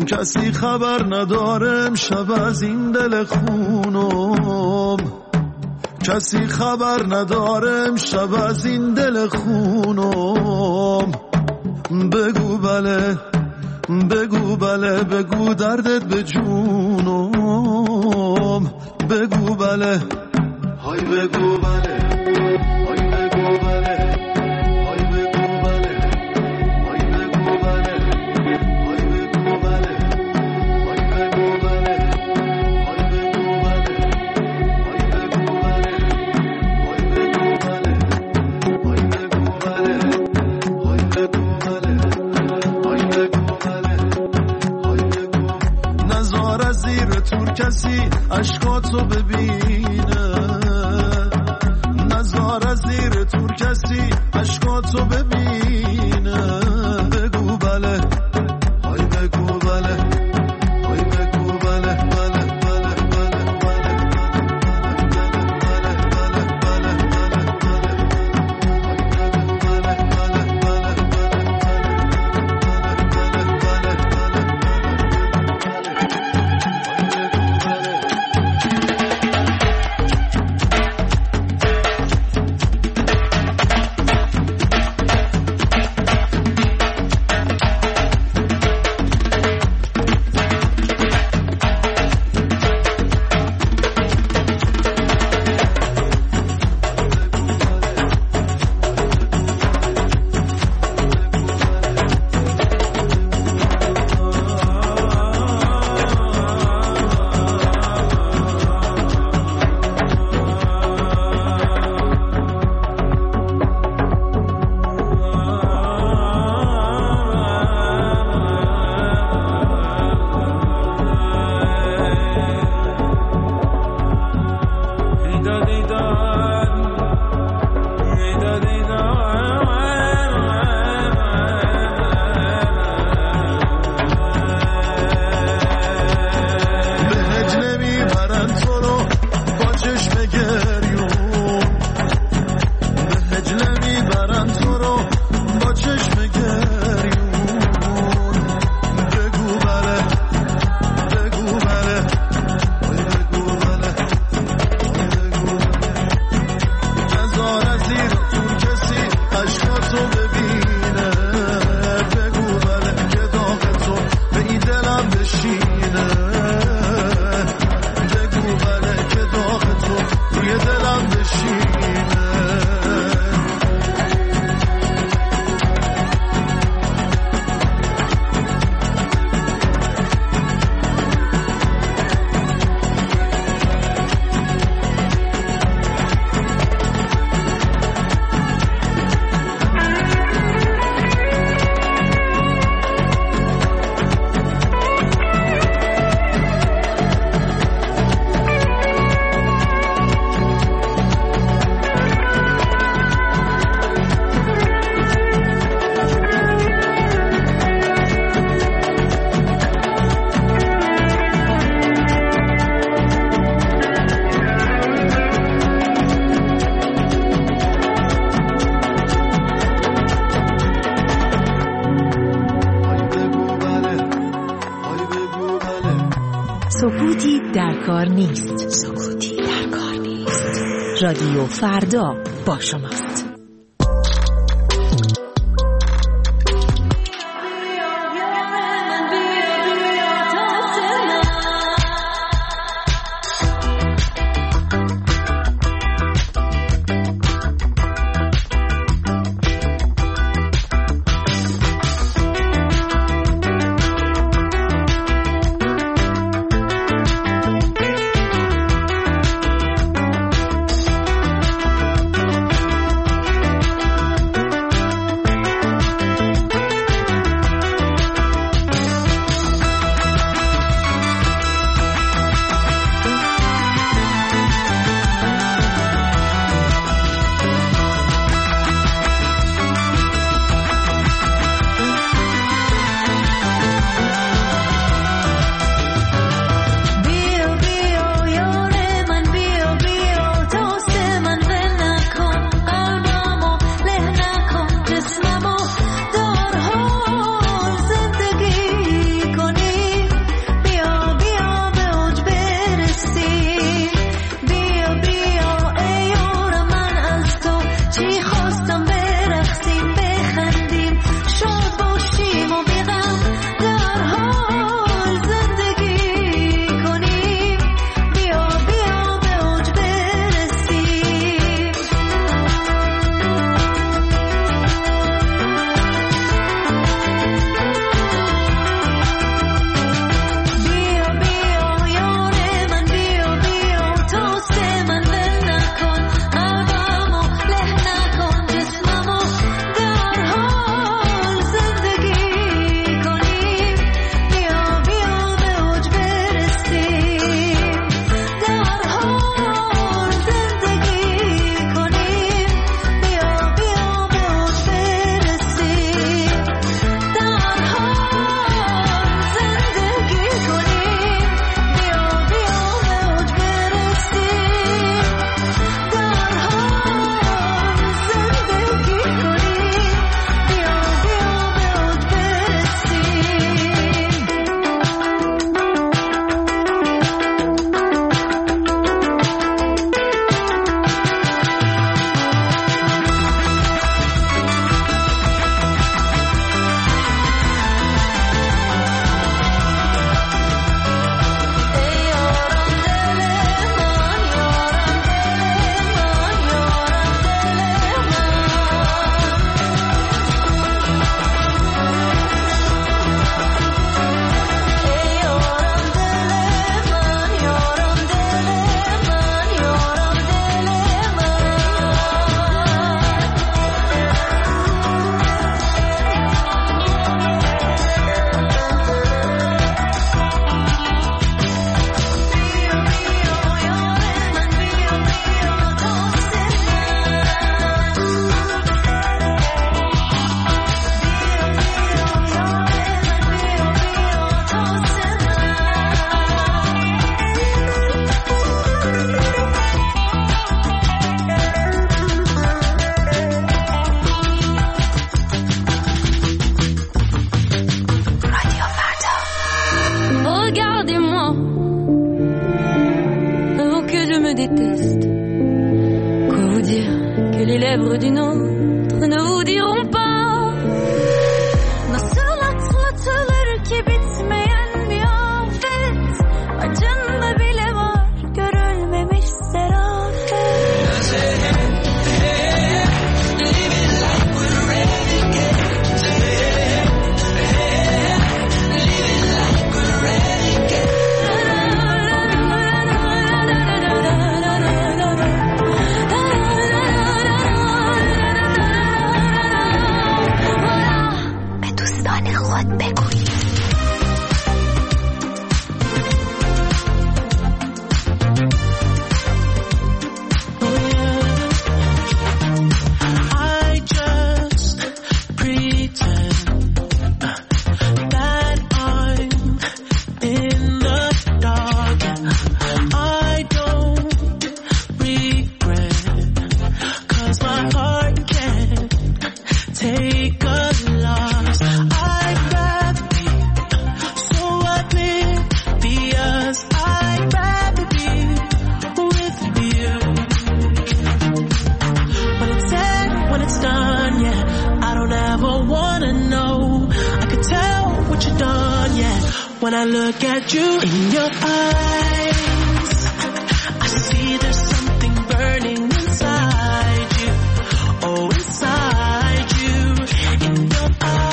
کسی خبر نداره امشب از این دل خونم، کسی خبر نداره امشب از این دل خونم. بگو بله بگو بله بگو دردت به جونم، بگو بله های بگو بله های بگو بله های بگو بله های بگو بله های بگو بله های بگو بله های بگو بله های بگو بله های بگو بله های بگو بله های بگو بله های بگو بله های بگو. نزار از زیر تور کسی عشقاتو ببینه، نزار از زیر تور کسی عشقاتو ببینه. بگو بله های بگو بله های بگو بله بله بله بله سکوتی در کار نیست. سکوتی در کار نیست. رادیو فردا با شماست. déteste. Quoi vous dire que les lèvres d'une autre ne vous diront pas? Nasıl atlatılır ki bitmeyen bir afet, acında bile var görülmemiş serafet. When I look at you in your eyes, I see there's something burning inside you. Oh, inside you, in your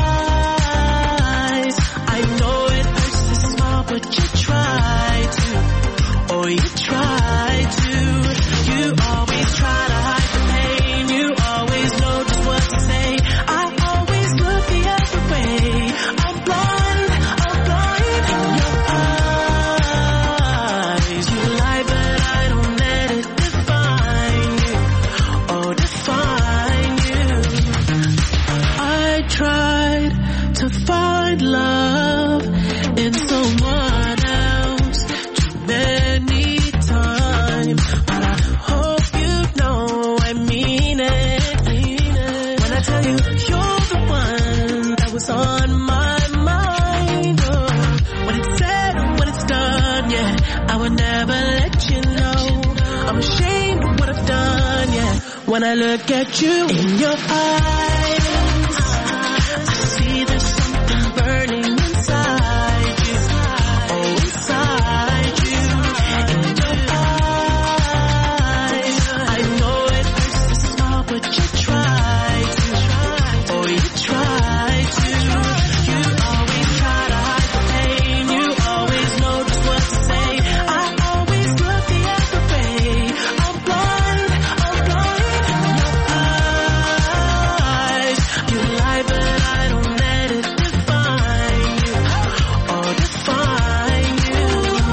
eyes. I know it hurts to smile, but you try to. Oh, you try to. You always try to hide the pain. You always know just what to say. I always look the other way. I'm blind. Find love in someone else too many times, but I hope you know I mean it. When I tell you you're the one that was on my mind, oh, when it's said and when it's done, yeah, I would never let you know. I'm ashamed of what I've done, yeah. When I look at you in your eyes, I see there's something burning inside you. Oh, inside you. In your eyes, I know it hurts to smile, but you try to. Oh, you try to. You always try to hide the pain. You always know just what to say. I always look the other way. I'm blind in your eyes. You lie, but I don't let it define you. Or define you.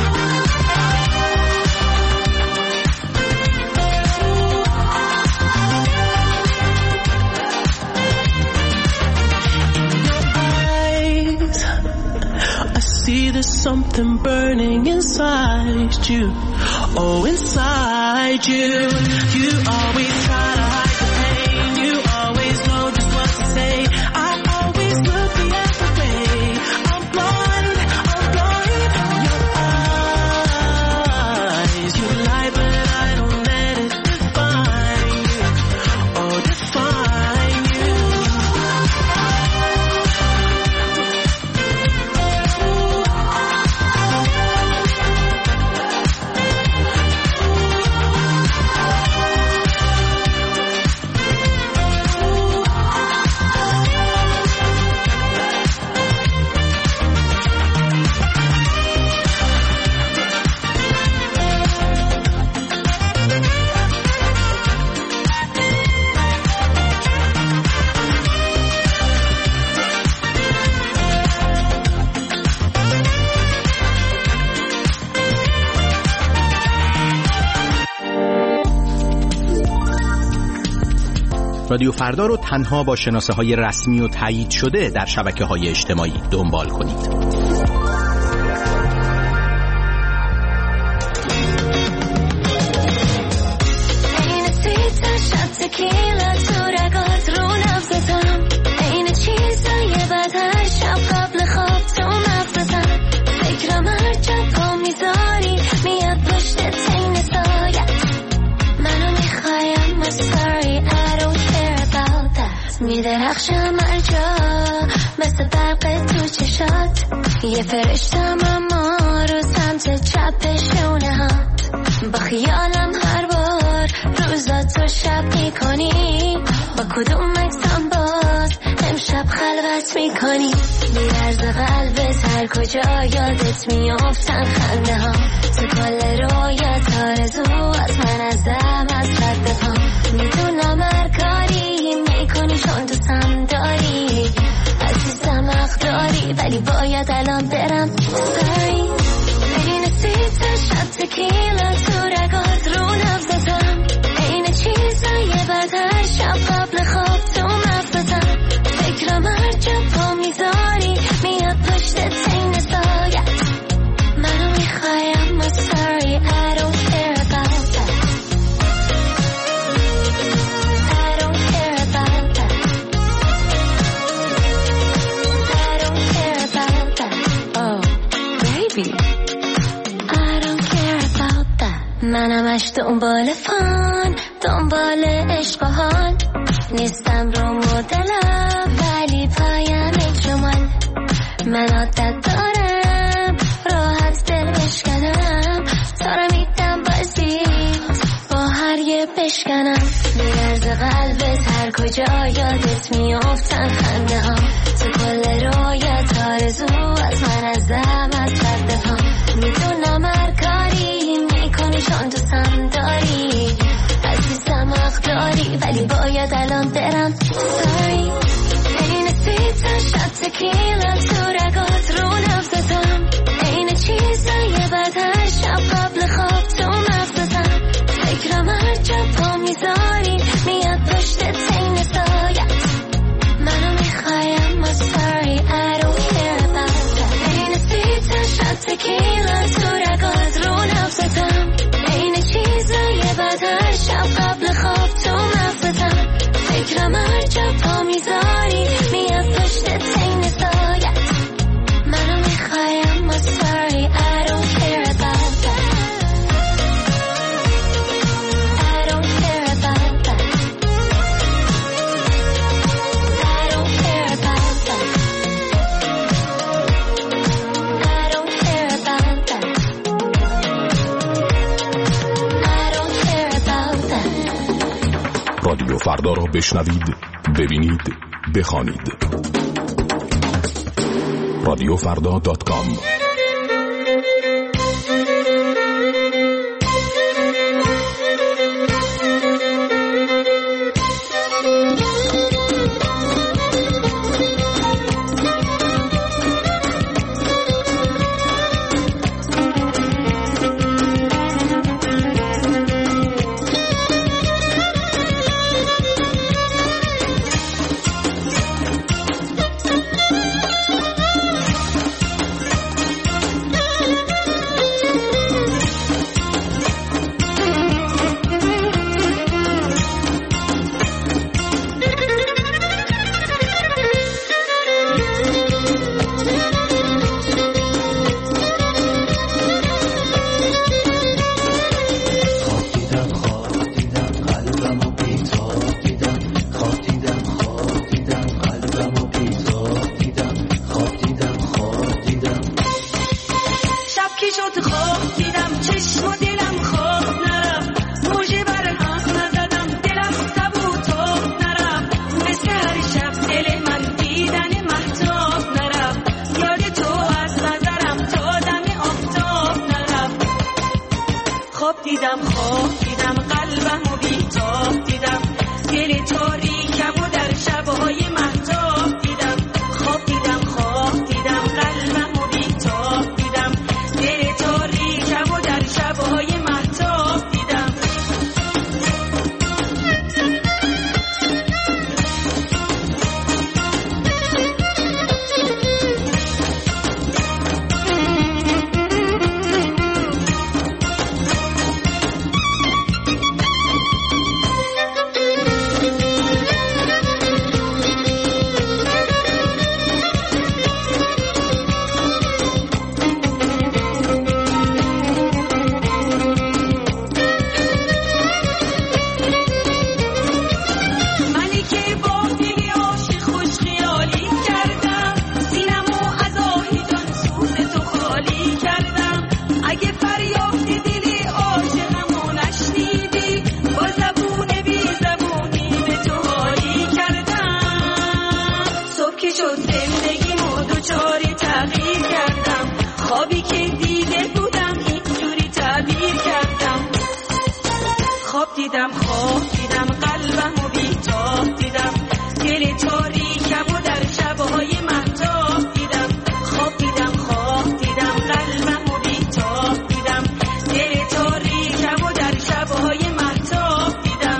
In your eyes, I see there's something burning inside you. Oh, inside you. You always try to hide the pain. You always know just what to say. I always look the other way. I'm blind in your eyes. You lie, but I don't let it define you. Oh, define you. رادیو فردا رو تنها با شناسه‌های رسمی و تایید شده در شبکه‌های اجتماعی دنبال کنید. فکرم هر جا پا میذاری میاد پشت تین سایت میدرخشم هر جا مثل برق تو چشات، یه فرشتم اما رو سمت چپ شونهات، با خیالم هر بار روزاتو شب میکنی، با کدوم عکسم باز امشب خلوت میکنی، میرز قلبت هر کجا یادت میافتن خنده ها، تو کل رویت آرزو از من ازم از رد پا، میدونم هر کاری میکنی چون دوستم داری، عزیزم حق داری ولی باید الان برم. Sorry این سیت شب تکیلا تو رگات رو نفسم، این چیزای بد هر شب قبل خواب تو مفسم، فکرم هر جا پا میذاری میاد پشت تین سایت، منو میخوایم ما sorry I don't care about that, I don't care about that, I don't care about that, oh baby I don't care about that. منمش دنبال فان، دنبال عشق و حال، نیستم رو مدلم ولی پایم جمال، من عادت دارم راحت دل بشکنم، سارا میدم بازیت با هر یه بشکنم، میرز قلبت هر کجا یادت میافتن خنده ها، تو کل رویت آرزو از من ازم از رد پا، میدونم هر کاری میکنی چون دوستم داری، عزیزم حق داری ولی باید الان برم. Sorry این سیت شب تکیلا تو رگات رو نفسم، این چیزای بد هر شب قبل خواب تو مفسم، فکرم هر جا پا میذاری میاد پشت تین سایت، منو میخوایم ما sorry I don't care about that. این سیت شب تکیلا تو رگات رو نفسم، این چیزای بد هر شب قبل خواب تو مفسم، فکرم هر جا پا میذاری میاد پشت تین سایت، منو میخوایم ما sorry I don't care about that, I don't care about that, I don't care about that, I don't care about that, I don't care about that. رادیو فردا را بشنوید، ببینید، بخوانید. radiofrda.com خواب دیدم قلبمو بی‌تاب دیدم، دل تاریکم و در شب‌های مهتاب دیدم. خواب دیدم قلبمو بی‌تاب دیدم، دل تاریکم و در شب‌های مهتاب دیدم.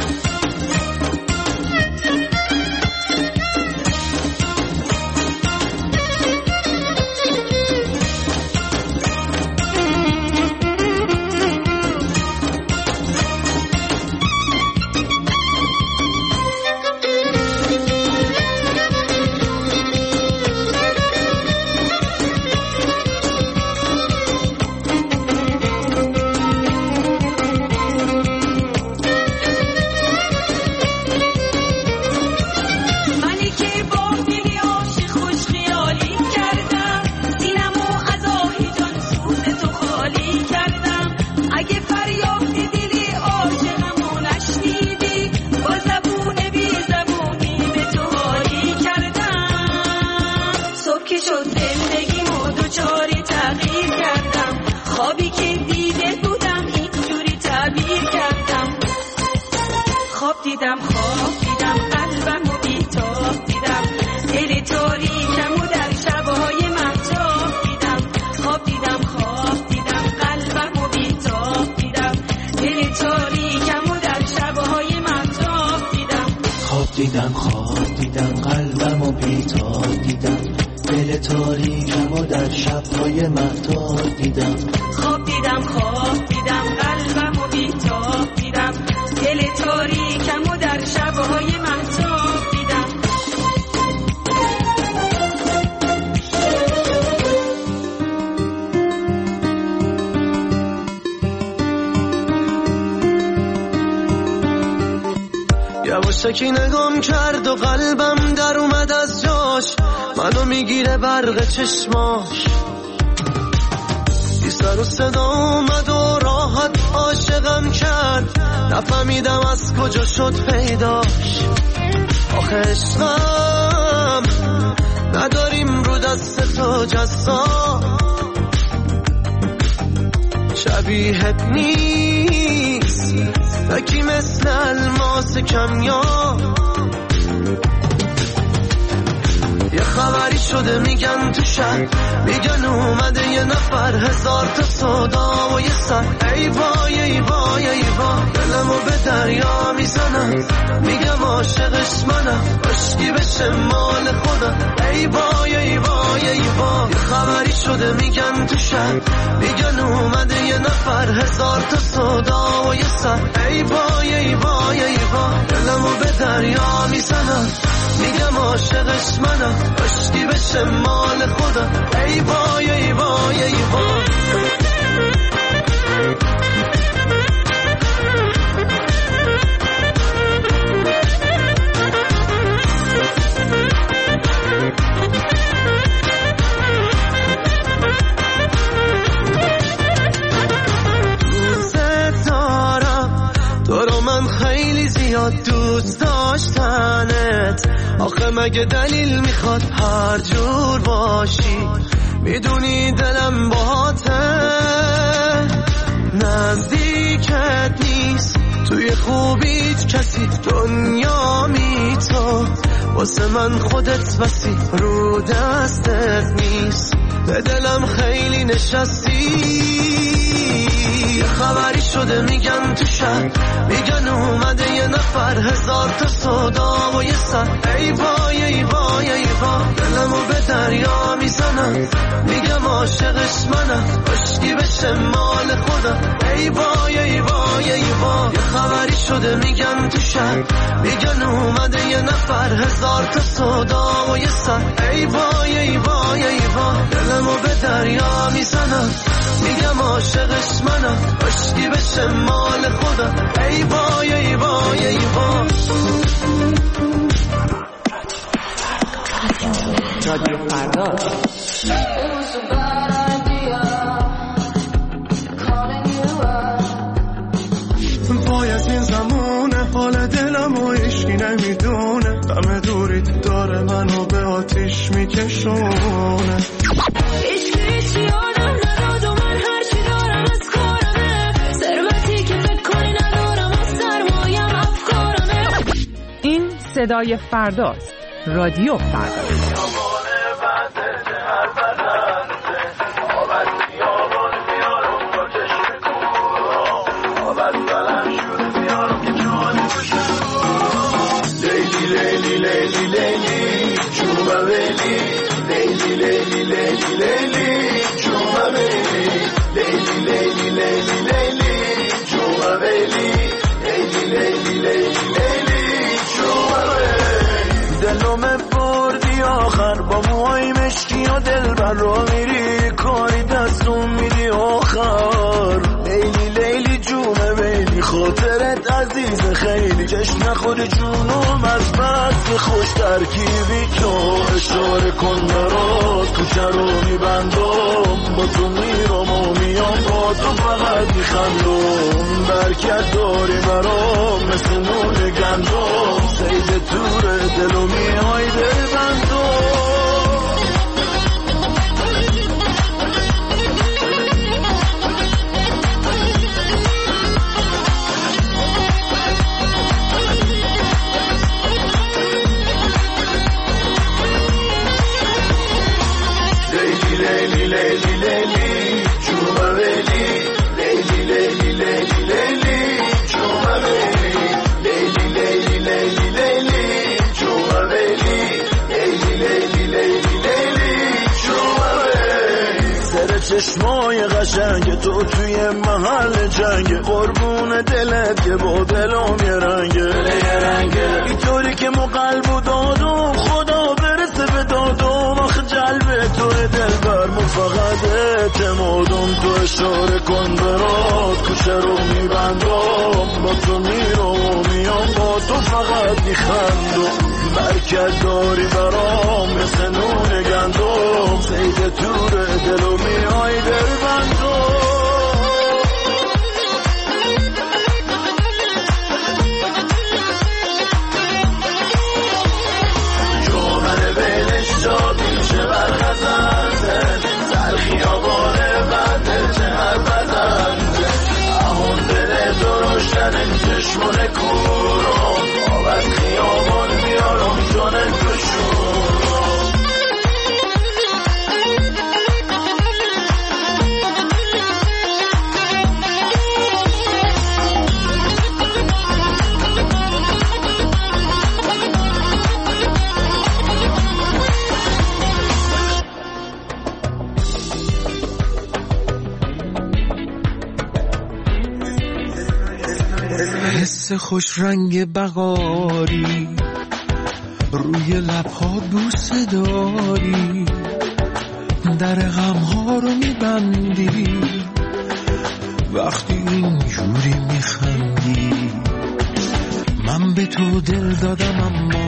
خواب دیدم قلبمو بی‌تاب دیدم، دل تاریکم و در شب‌های مهتاب دیدم. خواب دیدم قلبمو بی‌تاب دیدم، دل تاریکم و در شب‌های مهتاب دیدم. خواب دیدم قلبمو بی‌تاب دیدم، دل تاریکم و در شب‌های مهتاب دیدم. خواب دیدم قلبمو بی‌تاب دیدم، دل تاریکم و در شب‌های مهتاب دیدم. یواشکی نگام کرد و قلبم در اومد از جاش، منو میگیره برق چشماش. بی سر و صدا اومد و راحت عاشقم کرد، نفهمیدم از کجا شد پیداش. آخه عشقم نداریم رو دست تو جزا، شبیهت نیست تکی مثل الماس کمیاب. یه خبری شده میگن تو شهر، میگن اومده یه نفر، هزار تا صدا و یه سر. ای وای ای وای ای وای، دلمو به دریا میزنم، میگم عاشقش منم، عشقی بشه مال خودم. ای وای ای وای ای وای، یه خبری شده میگن تو شهر، میگن اومده یه نفر، هزار تا صدا و یه سر. ای وای ای وای ای وای، دلمو به دریا میزنم، میگم عاشقش منم، عشقی بشه مال خودم. ای وای ای وای ای وای. دوست دارم تو رو، من خیلی زیاد دوست داشتنت. آخه مگه دلیل میخواد هر جور باشی؟ میدونی دلم باهاته، نزدیکت نیست توی خوبیت کسی، دنیا می تو واسه من خودت بسی، رو دستت نیست به دلم خیلی نشستی. یه خبری شده میگن تو شهر، میگن اومده یه نفر، هزار تا صدا و یه سر. ای وای ای وای ای وای، دلمو به دریا میزنم، میگم عاشقش منم، عشقی بشه مال خودم. ای وای ای وای ای وای، یه خبری شده میگن تو شهر، میگن اومده یه نفر، هزار تا صدا و یه سر. ای وای ای وای ای وای، دلمو به دریا میزنم، میگم عاشقش منم، عشقی بشه مال خودم. ای وای ای وای ای وای. رادیو فردا. وای از این زمونه، حال دلم و عشقی نمیدونه، غم دوریت داره منو به آتیش میکشونه. عشقی چی آدم نداد و من هرچی دارم از کارمه، ثروتی که فکر کنی ندارم صدای فرداست. رادیو فردا. دلم بردی آخر با موهای مشکی و دل بر رو میری کاری دستون میدی آخر لیلی لیلی جونه بیلی خاطرت عزیز خیلی چشم نخوری جونم از بس خوش ترکیبی تو اشاره کن برات کوچه رو میبندم با تو میرم و میام با تو فقط میخندم برکت داری برام مثل نون گندم سید تور دل و میهای دل بندم لیلی لیلی لیلی جوما لیلی لیلی لیلی لیلی لیلی جوما لیلی لیلی لیلی لیلی لیلی جوما لیلی لیلی لیلی لیلی لیلی جوما لیلی سر چشمای قشنگ تو توی محل جنگ قربون دلت که با دلم یه رنگه اینطوری که ما قلب و دادم خدا برسه به دادم آخه جلب تو دلبر من فقط اعتمادم تو اشاره کن برات کوچه رو میبندم با تو میرم و میام با تو فقط میخندم برکت داری برام مثل نون گندم سید تور دل و میای دل بندم چشمون کورم آب از خیابان میارم جان توشون حس خوش رنگ بغاری روی لبها بوسه داری در غمها رو میبندی وقتی اینجوری میخندی من به تو دل دادم اما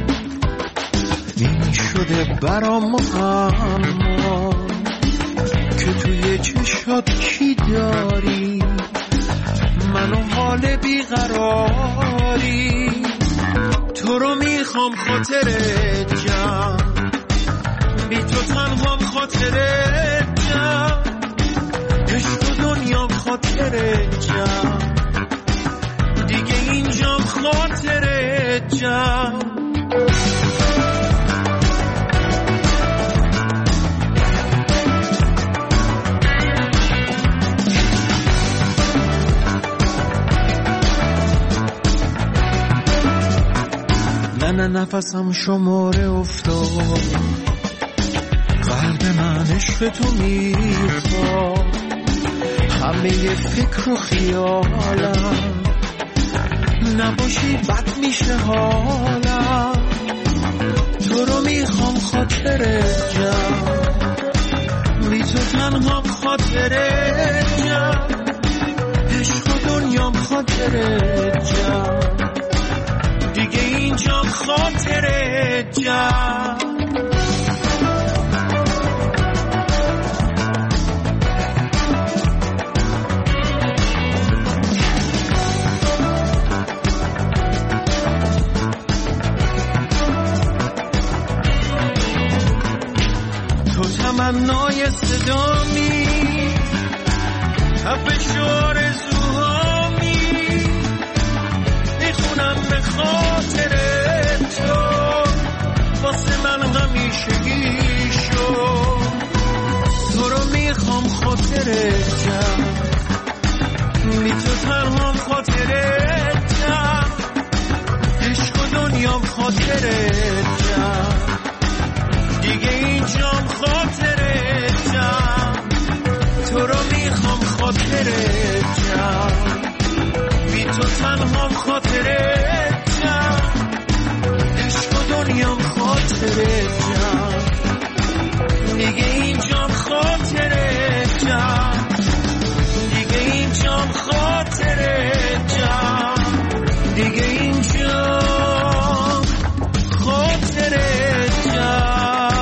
این شده برام اما که توی چشات چی داری منو حال بیقراری تو رو میخوام خاطرت جم بی تو تنهام خاطرت جم عشق و دنیام خاطرت جم دیگه اینجام خاطرت جم نه نفسم شماره افتاد قلب من عشق تو میخواد همه فکر و خیالم نباشی بد میشه حالم تو رو میخوام خاطرت جم بی تو تنهام خاطرت جم عشق و دنیام خاطرت جم دیگه اینجام خاطرت جم تو تمنای صدامی حبش آرزوهامی میخونم به خاطرت خاطرتم، بی تو تنهام خاطرتم، عشق و دنیام خاطرتم، دیگه اینجام خاطرتم، تو رو میخوام خاطرتم، بی تو تنهام خاطرتم، عشق و دنیام خاطرتم، دیگه اینجام خاطرتم، دیگه اینجام خاطرتم، دیگه اینجام خاطرتم.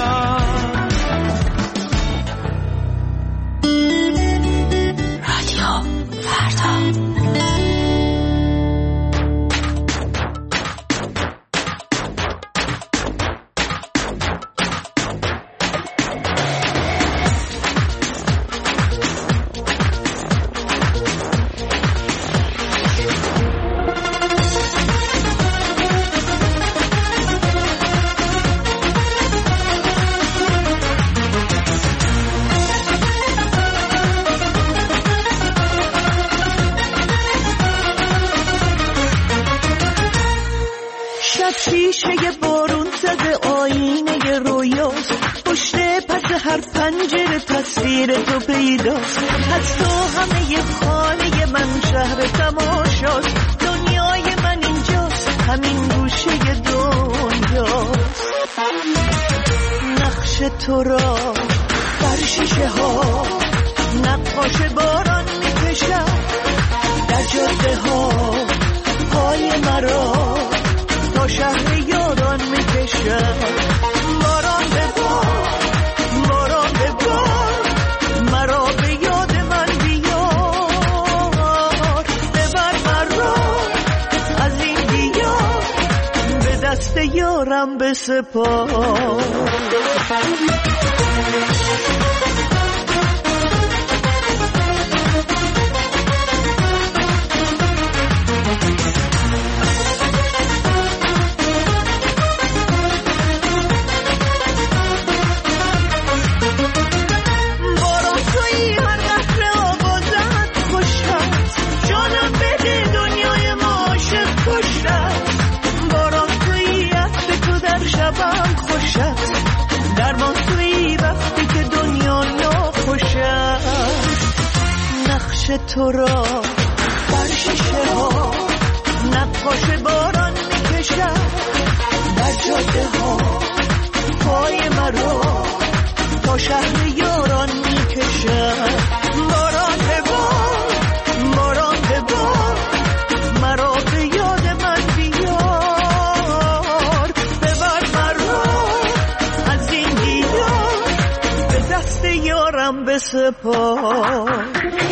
شیشه بارون زده آینه رویاست، پشت پس هر پنجره تصویر تو پیداست، از تو همه خانه من شهر تماشاست، دنیای من اینجاست، همین گوشه دنیاست، نقش تو را بر شیشه ها نقاش باران میکشد، در جاده ها پای مرا تا شهر یاران میکشد، باران به بار، باران به بار، مرا به یاد من بیار، ببر مرا از این دیار، به دست یارم بسپار. درمان توی وقتی که دنیا ناخوشه، نقش تو را بر شیشه ها نقاش باران میکشد، در جاده ها پای مرا تا شهر یاران میکشد، باران به بار، باران به بار، مرا به یاد من بیار، ببر مرا از این دیار، به دست یارم بسپار.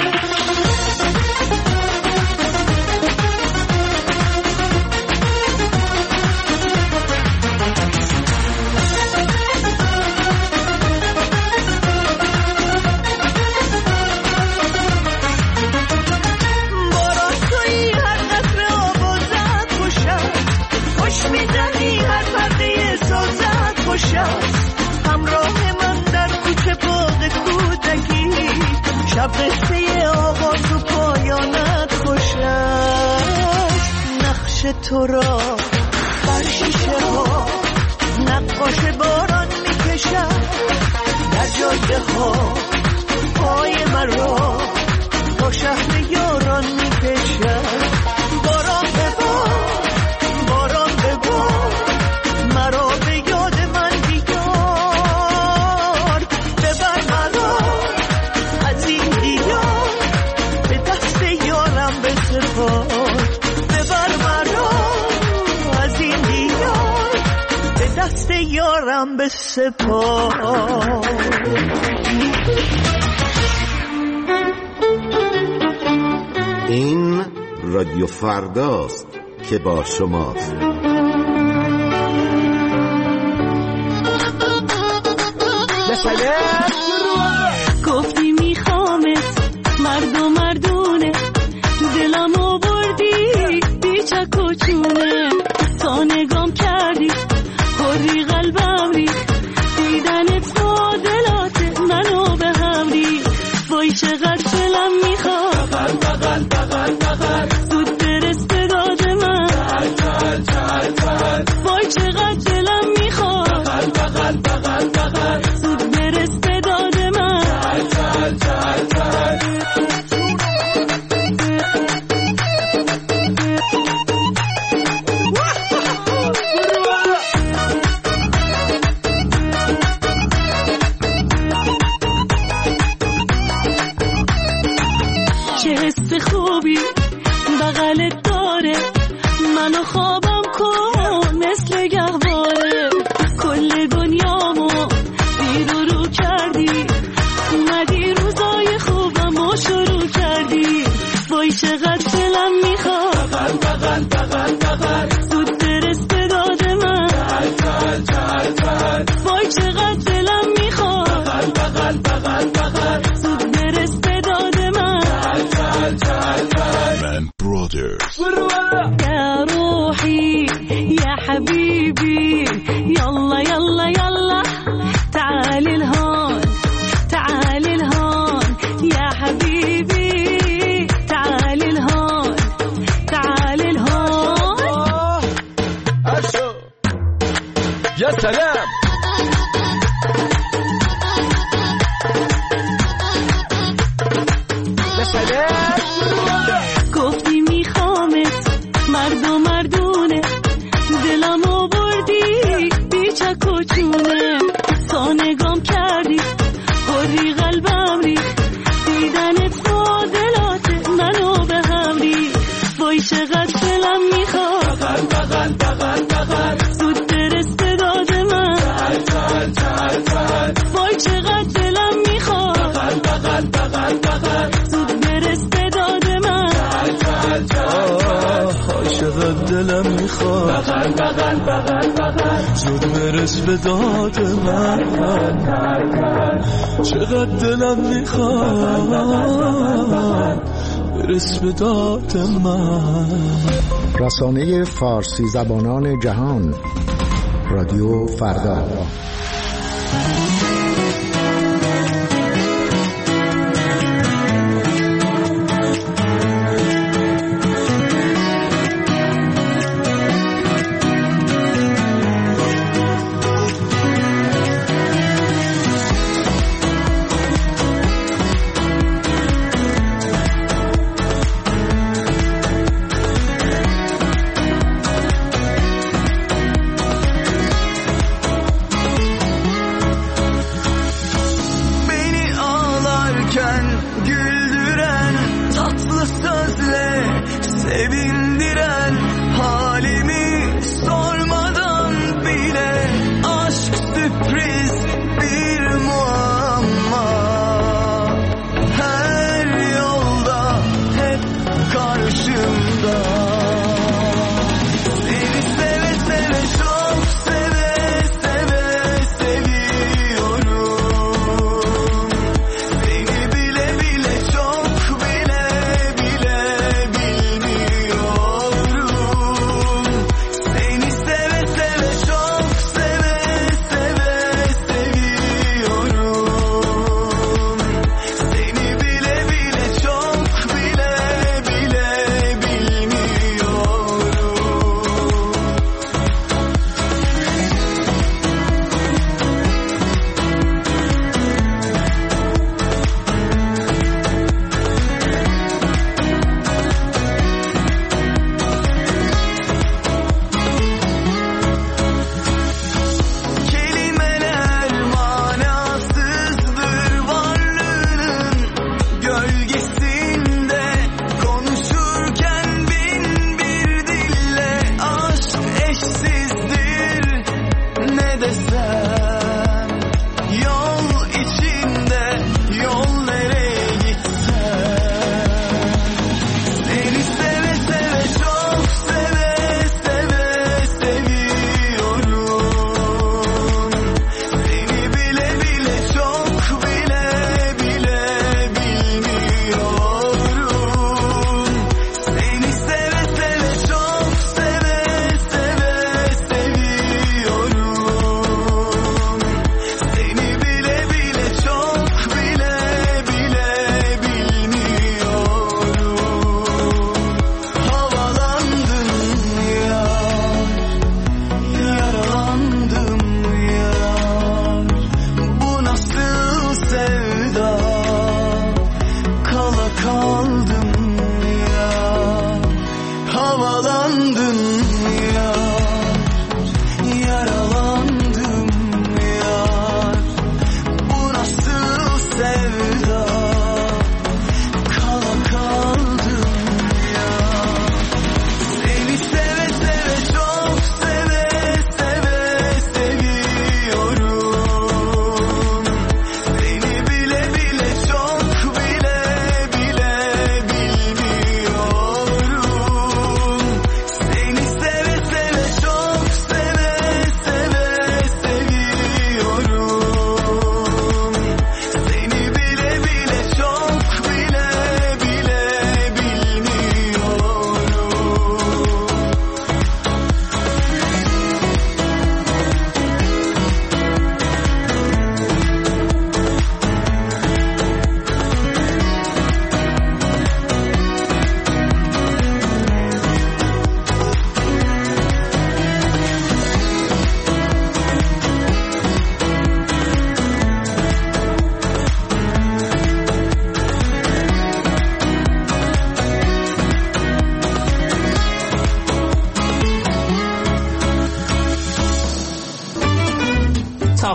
همراه من در کوچه باغ کودکی، شب قصه آغاز و پایانت خوش است، نقش تو را بر شیشه ها نقاش باران میکشد، در جاده ها پای مرا تا شهر یاران میکشد، باران به بار، باران به بار، مرا به یاد من بیار، ببر مرا از این دیار، به دست یارم بسپار، ببر مرا از این دیار، به دست یارم بسپار. این رادیو فرداست که با شماست. گفتی میخوامت مرد و مردونه، دلمو بردی بیچک و چونه، تا نگام کردی خوری قلبم ریخت، دیدنت با دلات منو به هم ریخت، وای چقدر حالت داره منو خوابم کن مثل گهواره کل دنیامو دیر و رو کردی اومدی روزای خوبمو شروع کردی وای چقدر دلم میخواد بغل بغل بغل زود برس به داد من وای چقدر دلم میخواد بغل بغل بغل زود برس به داد من من برادرز يا روحي يا حبيبي يلا يلا يلا تعالي الهون تعالي الهون يا حبيبي تعالي الهون تعالي الهون يا سلام يا سلام گفتی میخوامت مرد و مردونه دلمو بردی بیچک و چونه تا نگام کردی خوری قلبم ری دیدنت فاضلات منو به هم ری وای چقدر دلم میخواد بغل بغل بغل زود برس به داد من وای چقدر دلم میخواد بغل بغل بغل زود برس به داد من چقدر دلم میخواد بغل بغل بغل بغل زود برس به داد من چقدر دلم میخواد برس به داد من. رسانه فارسی زبانان جهان رادیو فردا.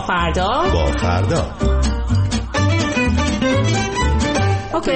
فردا با فردا. اوکی.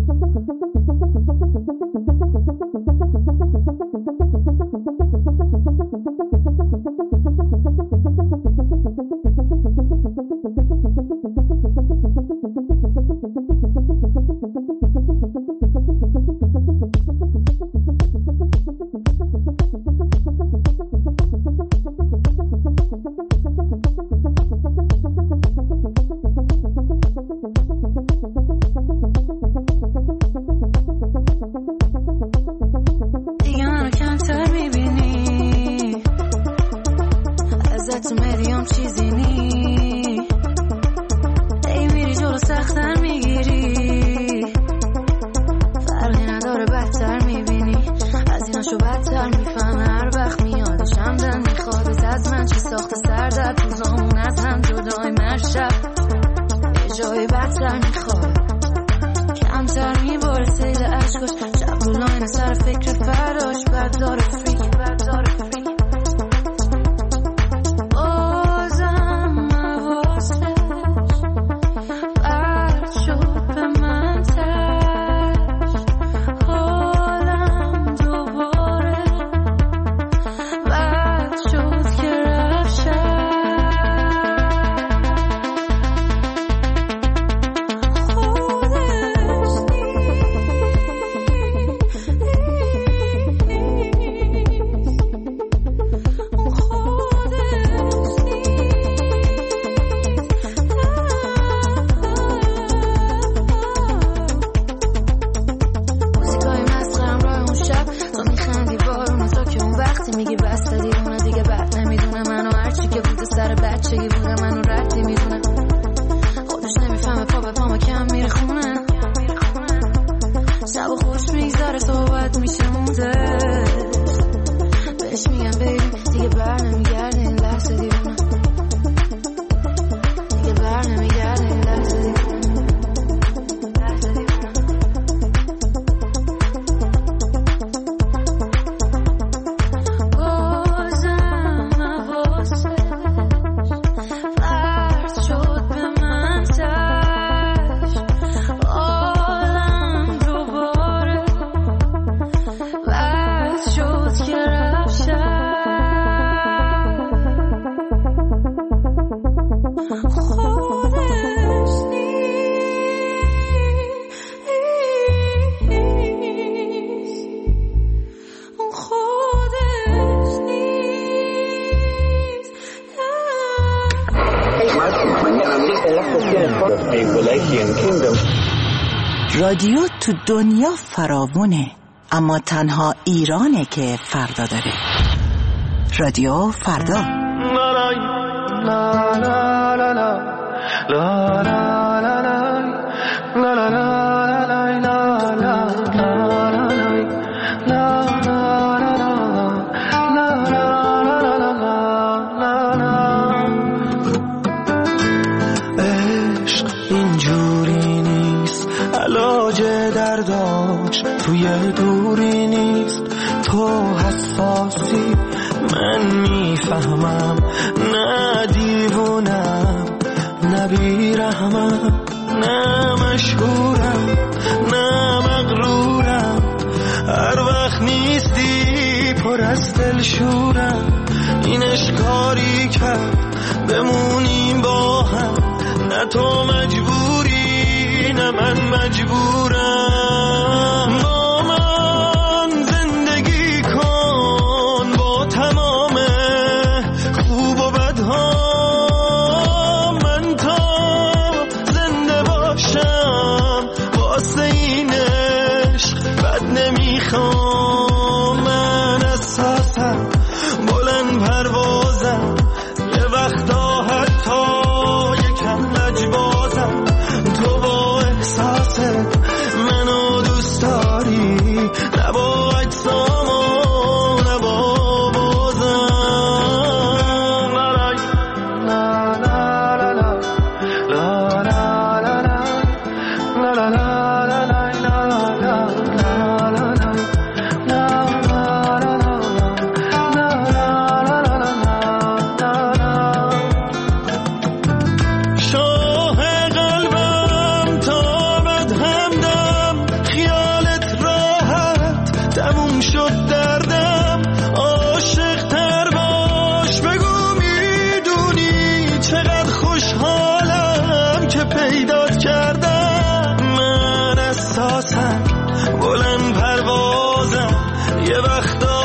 رادیو تو دنیا فراوونه، اما تنها ایرانه که فردا داره. رادیو فردا. توی دوری نیست، تو حساسی من میفهمم، نه دیوونم نه بیرحمم، نه مشهورم نه مغرورم، هر وقت نیستی پر از دلشورم، این اشکاری کرد بمونیم با هم، نه تو مجبوری نه من مجبورم، با من زندگی کن با تمام خوب و بدها، من تا زنده باشم واسه این عشق بد نمیخوام، من احساسم بلند پروازم، یه وقتا حتی یکم لجبازم، تو با احساست منو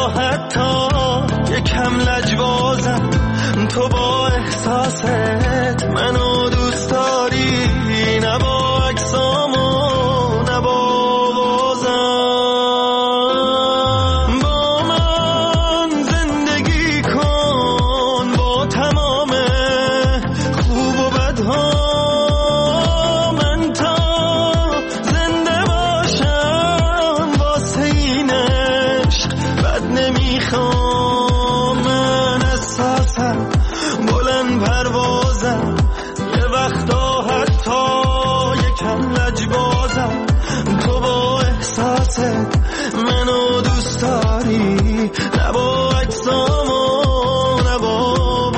حتی یکم لجبازم، تو با احساست منو دوست داری، نه با عکسام و نه با آوازم. با من زندگی کن با تمام خوب و بدها، من تا زنده باشم واسه این عشق بد نمیخوام. من احساسم بلند پروازم، یه وقتا حتی یکم لجبازم، تو با احساست منو دوست داری، نه با عکسام و نه با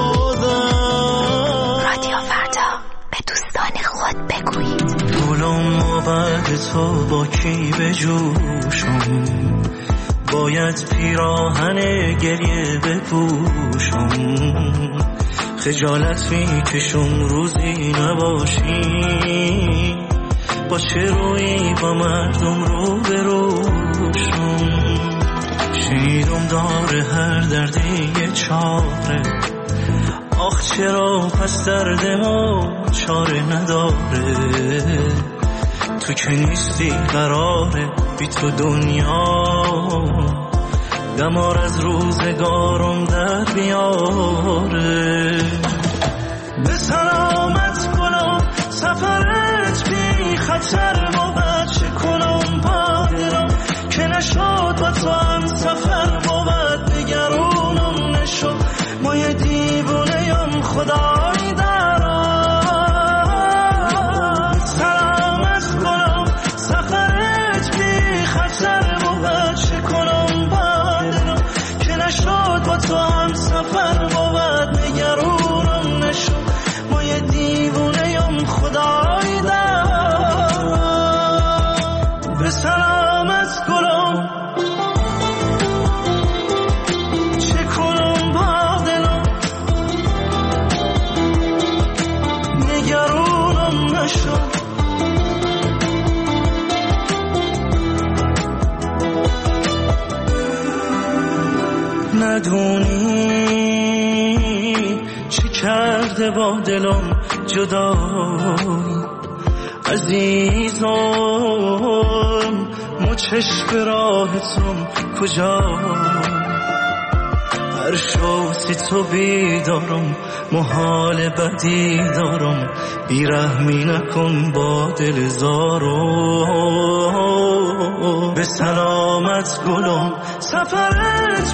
بازم. رادیو فردا، به دوستان خود بگویید گلم و بعد تو با کی بجوشم، باید پیراهن گریه بپوشم، خجالت میکشم روزی نباشی، با چه روی با مردم رو بروشم. شنیدم داره هر دردی یه چاره، آخ چرا پس درد ما چاره نداره، تو که نیستی قراره بی تو دنیا دمار از روزگارم در بیاره. به سلامت کنم سفرت بی خطر بود، چه کنم با دلم که نشد با تو هم سفر بود، نگرانم نشد ما یه دیوونه یم خدای دارم. سلامت کنم سفرت بی خطر بود، چه کنم با دلم که نشد با تو هم سفر بود، نگرانم نشد ما یه دیوونه یم خدای دارم. به سلامت کنم چه کنم با دلم، نگرانم نشد. ندونی چه کرده با دلم جدایی، عزیزم مچشم راهتم کجا، هر شوسی تو بیدارم محال بدی دارم، بیرحمی نکن با دل زارم. به سلامت گلم سفرت